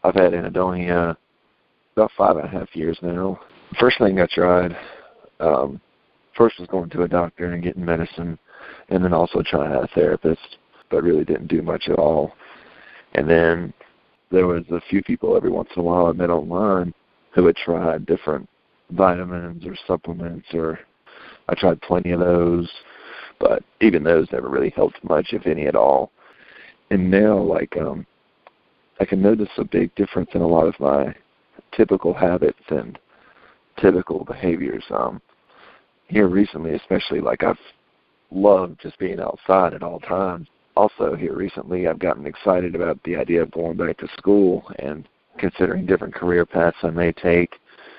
I've had anhedonia about 5.5 years now. First thing I tried, first was going to a doctor and getting medicine, and then also trying a therapist, but really didn't do much at all. And then there was a few people every once in a while I met online who had tried different vitamins or supplements, or I tried plenty of those, but even those never really helped much, if any at all. And now, I can notice a big difference in a lot of my typical habits and typical behaviors. Here recently, especially, I've loved just being outside at all times. Also, here recently, I've gotten excited about the idea of going back to school and considering different career paths I may take.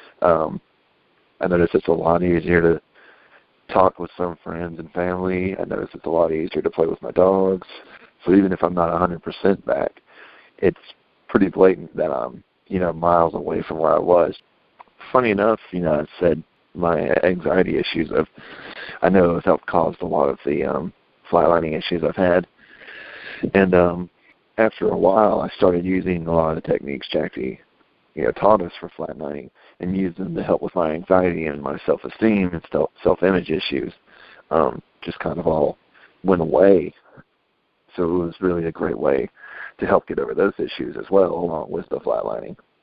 I notice it's a lot easier to talk with some friends and family. I notice it's a lot easier to play with my dogs. So even if I'm not 100% back, it's pretty blatant that I'm, miles away from where I was. Funny enough, I said my anxiety issues I know have helped cause a lot of the flatlining issues I've had. And after a while, I started using a lot of the techniques Jackie, taught us for flatlining, and used them to help with my anxiety and my self-esteem and self-image issues. Just kind of all went away. So it was really a great way to help get over those issues as well, along with the flatlining.